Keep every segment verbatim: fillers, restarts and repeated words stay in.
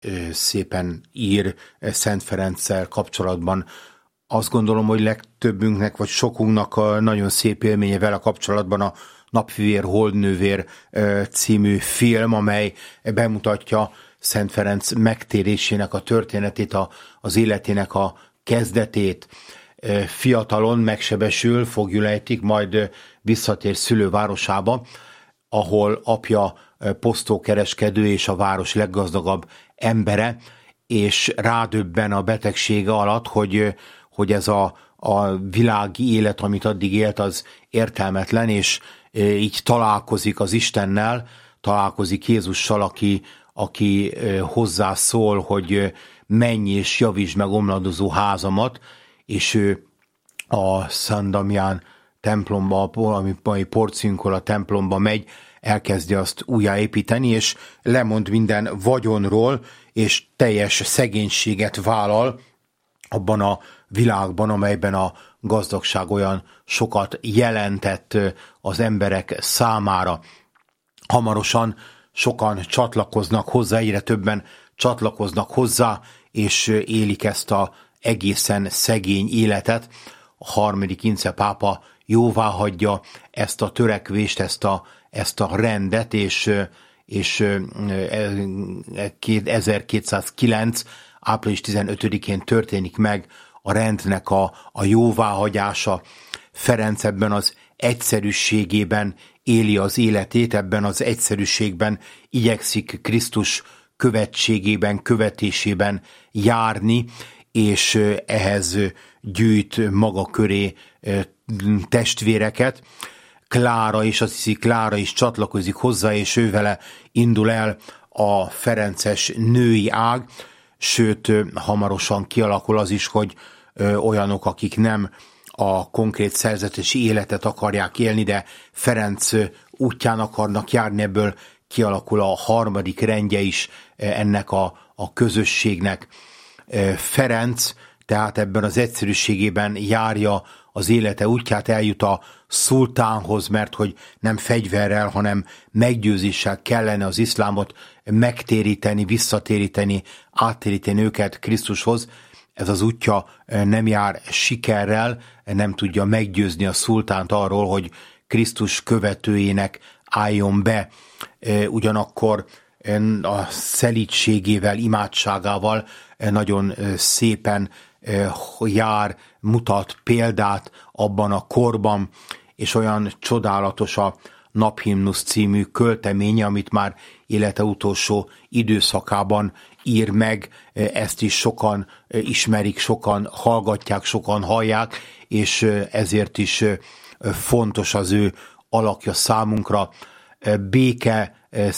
szépen ír Szent Ferenccel kapcsolatban. Azt gondolom, hogy legtöbbünknek, vagy sokunknak nagyon szép élménye vele kapcsolatban a Napfivér, Holdnővér című film, amely bemutatja Szent Ferenc megtérésének a történetét, a, az életének a kezdetét. Fiatalon megsebesül, foglyulejtik, majd visszatér szülővárosába, ahol apja posztókereskedő és a város leggazdagabb embere, és rádöbben a betegsége alatt, hogy, hogy ez a, a világi élet, amit addig élt, az értelmetlen, és így találkozik az Istennel, találkozik Jézussal, aki, aki hozzászól, hogy menj és javítsd meg omladozó házamat, és ő a Szent Damián templomba, ami Porciunkon a templomba megy, elkezdi azt újjáépíteni, és lemond minden vagyonról, és teljes szegénységet vállal abban a világban, amelyben a gazdagság olyan sokat jelentett az emberek számára. Hamarosan sokan csatlakoznak hozzá, egyre többen csatlakoznak hozzá, és élik ezt a egészen szegény életet. A harmadik Ince pápa jóvá hagyja ezt a törekvést, ezt a, ezt a rendet, és, és ezerkétszázkilenc. április tizenötödikén történik meg a rendnek a, a jóváhagyása. Ferenc ebben az egyszerűségében éli az életét, ebben az egyszerűségben igyekszik Krisztus követségében, követésében járni, és ehhez gyűjt maga köré testvéreket. Klára is, azt hiszi, Klára is csatlakozik hozzá, és ővele indul el a ferences női ág, sőt, hamarosan kialakul az is, hogy olyanok, akik nem a konkrét szerzetesi életet akarják élni, de Ferenc útján akarnak járni, ebből kialakul a harmadik rendje is ennek a, a közösségnek. Ferenc tehát ebben az egyszerűségében járja az élete útját, eljut a szultánhoz, mert hogy nem fegyverrel, hanem meggyőzéssel kellene az iszlámot megtéríteni, visszatéríteni, áttéríteni őket Krisztushoz. Ez az útja nem jár sikerrel, nem tudja meggyőzni a szultánt arról, hogy Krisztus követőjének álljon be. Ugyanakkor a szelídségével, imádságával nagyon szépen jár, mutat példát abban a korban, és olyan csodálatos a Naphimnusz című költeménye, amit már élete utolsó időszakában ír meg. Ezt is sokan ismerik, sokan hallgatják, sokan hallják, és ezért is fontos az ő alakja számunkra. Béke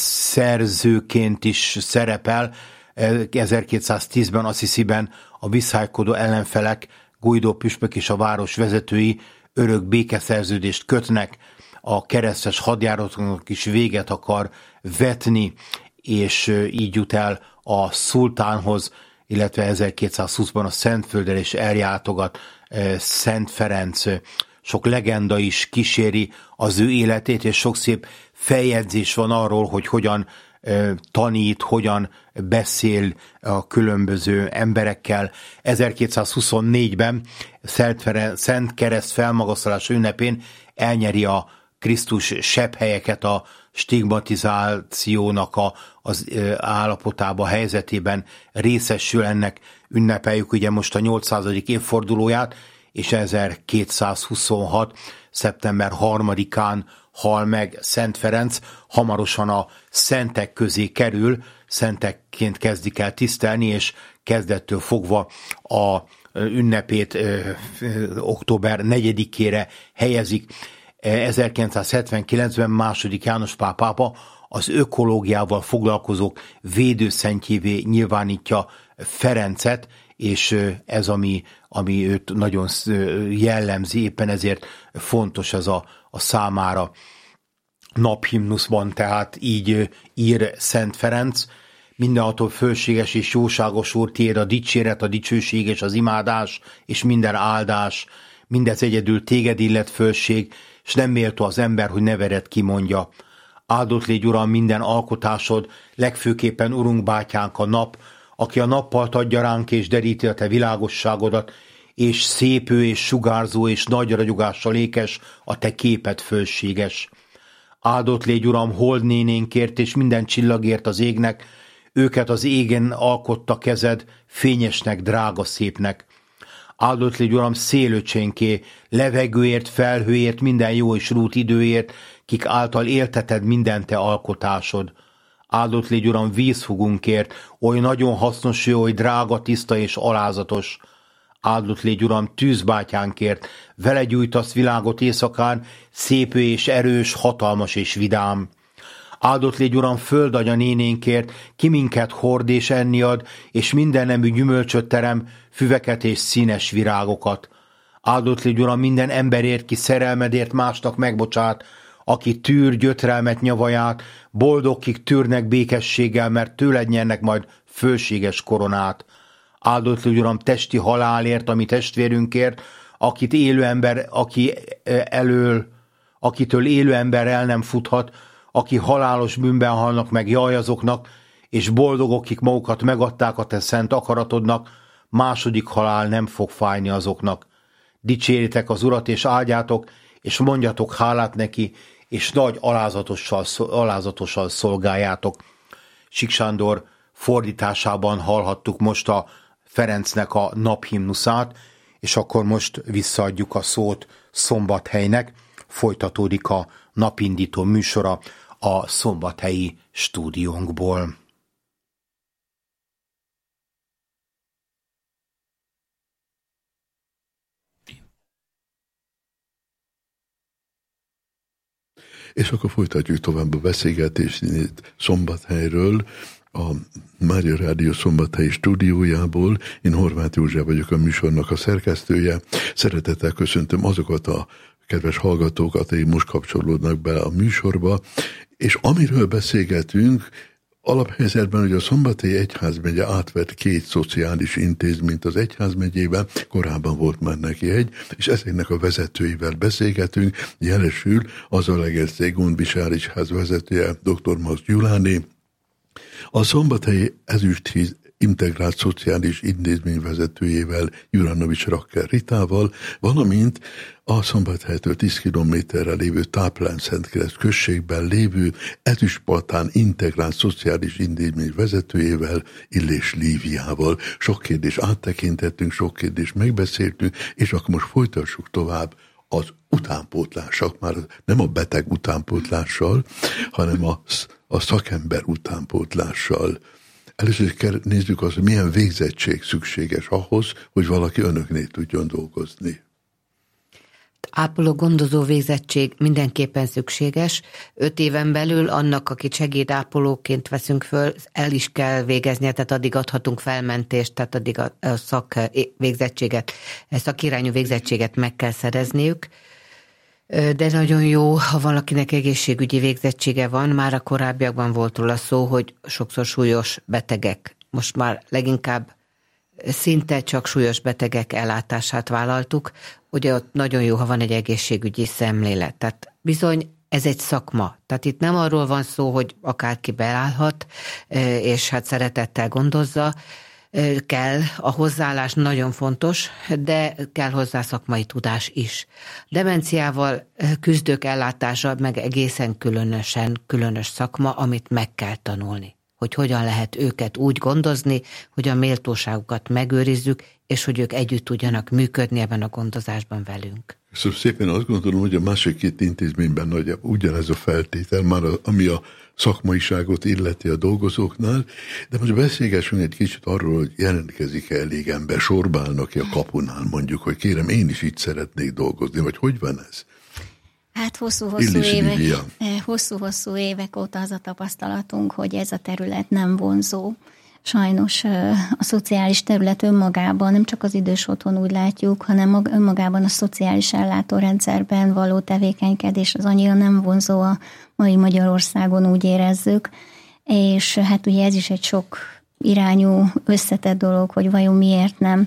szerzőként is szerepel. ezerkétszáztízben Assisiben a viszálykodó ellenfelek, Guido püspök és a város vezetői örök békeszerződést kötnek, a keresztes hadjáratoknak is véget akar vetni, és így jut el a szultánhoz, illetve ezerkétszázhúszban a Szentföldre is eljátogat Szent Ferenc. Sok legenda is kíséri az ő életét, és sok szép feljegyzés van arról, hogy hogyan tanít, hogyan beszél a különböző emberekkel. ezerkétszázhuszonnégyben Szent, Ferenc, Szent Kereszt felmagasztalás ünnepén elnyeri a Krisztus sebhelyeket a stigmatizációnak a, az állapotába, helyzetében részesül, ennek ünnepeljük ugye most a nyolcszázadik évfordulóját, és ezerkétszázhuszonhat. szeptember harmadikán hal meg Szent Ferenc, hamarosan a szentek közé kerül, szentekként kezdik el tisztelni, és kezdettől fogva a ünnepét ö, ö, október negyedikére helyezik. ezerkilencszázhetvenkilencben második János Pál pápa az ökológiával foglalkozók védőszentjévé nyilvánítja Ferencet, és ez, ami, ami őt nagyon jellemzi, éppen ezért fontos ez a, a számára. Naphimnuszban tehát így ír Szent Ferenc: mindenható fölséges és jóságos Úr, tiéd a dicséret, a dicsőség és az imádás, és minden áldás, mindez egyedül téged illet fölség, és nem méltó az ember, hogy nevedet kimondja. Áldott légy, Uram, minden alkotásod, legfőképpen Urunk bátyánk a nap, aki a nappalt adja ránk és deríti a te világosságodat, és szépő és sugárzó és nagy ragyogással ékes a te képed fölséges. Áldott légy, Uram, holdnénénkért és minden csillagért az égnek, őket az égen alkotta kezed, fényesnek, drága szépnek. Áldott légy, Uram, szélöcsénké, levegőért, felhőért, minden jó és rút időért, kik által élteted minden te alkotásod. Áldott légy, Uram, vízfogunkért, oly nagyon hasznos, jó, oly drága, tiszta és alázatos. Áldott légy, Uram, tűzbátyánkért, vele gyújtasz világot éjszakán, szép és erős, hatalmas és vidám. Áldott légy, Uram, földanya nénénkért, ki minket hord és enni ad, és minden nemű gyümölcsöt terem, füveket és színes virágokat. Áldott légy, Uram, minden emberért, ki szerelmedért másnak megbocsát, aki tűr gyötrelmet nyavaját, boldog, kik tűrnek békességgel, mert tőled nyernek majd fölséges koronát. Áldott légy, Uram, testi halálért, ami testvérünkért, akit élő ember, aki elől, akitől élő ember el nem futhat, aki halálos bűnben halnak meg, jaj azoknak, és boldogok, akik magukat megadták a te szent akaratodnak, második halál nem fog fájni azoknak. Dicséritek az Urat, és áldjátok, és mondjatok hálát neki, és nagy alázatossal, alázatossal szolgáljátok. Sík Sándor fordításában hallhattuk most a Ferencnek a naphimnuszát, és akkor most visszaadjuk a szót Szombathelynek. Folytatódik a napindító műsora a szombathelyi stúdiónkból. És akkor folytatjuk tovább a beszélgetést Szombathelyről, a Mária Rádió Szombathelyi stúdiójából. Én Horváth József vagyok, a műsornak a szerkesztője. Szeretettel köszöntöm azokat a kedves hallgatókat, akik most kapcsolódnak be a műsorba, és amiről beszélgetünk, alaphelyzetben, hogy a Szombathelyi Egyházmegye átvett két szociális intézményt az egyházmegyében, korábban volt már neki egy, és ezeknek a vezetőivel beszélgetünk, jelesül az a Legerszegi Gondvisális Ház vezetője, dr. Max Gyuláné, a Szombathelyi Ezüsthíd Integrált Szociális Intézmény vezetőjével, Juranovics Rakker Ritával, valamint a Szombathelytől tíz kilométerre lévő Táplán-Szentkereszt községben lévő Ezüstpalotán Integrált Szociális Intézmény vezetőjével, Illés Líviával. Sok kérdést áttekintettünk, sok kérdést megbeszéltünk, és akkor most folytassuk tovább az utánpótlással, már nem a beteg utánpótlással, hanem a, a szakember utánpótlással. Először kell nézzük azt, hogy milyen végzettség szükséges ahhoz, hogy valaki önöknél tudjon dolgozni. Ápoló gondozó végzettség mindenképpen szükséges. Öt éven belül annak, akit segédápolóként veszünk föl, el is kell végeznie, tehát addig adhatunk felmentést, tehát addig a szak végzettséget, szakirányú végzettséget meg kell szerezniük. De nagyon jó, ha valakinek egészségügyi végzettsége van, már a korábbiakban volt róla szó, hogy sokszor súlyos betegek. Most már leginkább szinte csak súlyos betegek ellátását vállaltuk, ugye ott nagyon jó, ha van egy egészségügyi szemlélet. Tehát bizony ez egy szakma. Tehát itt nem arról van szó, hogy akárki beállhat, és hát szeretettel gondozza, kell, a hozzáállás nagyon fontos, de kell hozzá szakmai tudás is. Demenciával küzdők ellátása meg egészen különösen különös szakma, amit meg kell tanulni. Hogy hogyan lehet őket úgy gondozni, hogy a méltóságukat megőrizzük, és hogy ők együtt tudjanak működni ebben a gondozásban velünk. Szóval szépen azt gondolom, hogy a másik két intézményben nagy, ugyanez a feltétel, már a, ami a szakmaiságot illeti a dolgozóknál, de most beszélgessünk egy kicsit arról, hogy jelentkezik-e elég ember, sorba állnak ki a kapunál, mondjuk, hogy kérem, én is itt szeretnék dolgozni, vagy hogy van ez? Hát hosszú-hosszú évek, hosszú-hosszú évek óta az a tapasztalatunk, hogy ez a terület nem vonzó. Sajnos a szociális terület önmagában, nem csak az idős otthon úgy látjuk, hanem önmagában a szociális ellátórendszerben való tevékenykedés az annyira nem vonzó a mai Magyarországon, úgy érezzük. És hát ugye ez is egy sok irányú összetett dolog, hogy vajon miért nem.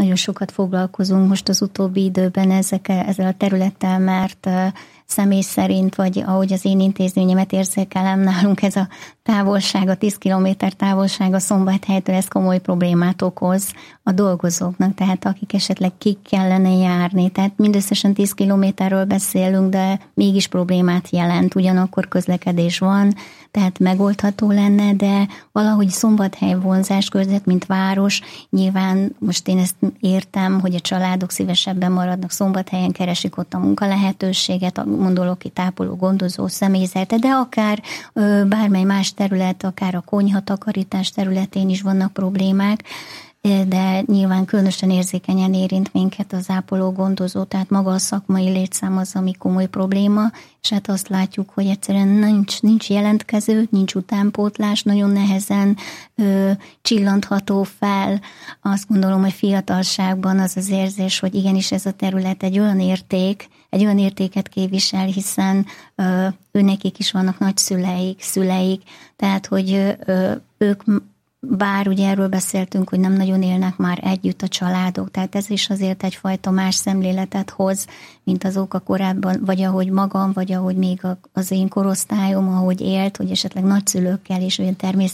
nagyon sokat foglalkozunk most az utóbbi időben ezekkel, ezzel a területtel, mert személy szerint, vagy ahogy az én intézményemet érzékelem, nálunk ez a távolság, a tíz kilométer távolság a Szombathelytől, ez komoly problémát okoz a dolgozóknak, tehát akik esetleg ki kellene járni. Tehát mindösszesen tíz kilométerről beszélünk, de mégis problémát jelent, ugyanakkor közlekedés van, tehát megoldható lenne, de valahogy Szombathely vonzás körzet, mint város, nyilván most én ezt értem, hogy a családok szívesebben maradnak Szombathelyen, keresik ott a munkalehetőséget, gondolok itt ápoló, gondozó, személyzete, de akár ö, bármely más terület, akár a konyha, takarítás területén is vannak problémák, de nyilván különösen érzékenyen érint minket az ápoló, gondozó, tehát maga a szakmai létszám az, ami komoly probléma, és hát azt látjuk, hogy egyszerűen nincs, nincs jelentkező, nincs utánpótlás, nagyon nehezen ö, csillantható fel. Azt gondolom, hogy fiatalságban az az érzés, hogy igenis ez a terület egy olyan érték, egy olyan értéket képvisel, hiszen ö, őnekik is vannak nagyszüleik, szüleik, tehát hogy ö, ők bár ugye erről beszéltünk, hogy nem nagyon élnek már együtt a családok, tehát ez is azért egyfajta más szemléletet hoz, mint azok a korábban, vagy ahogy magam, vagy ahogy még az én korosztályom, ahogy élt, hogy esetleg nagyszülőkkel is olyan természetes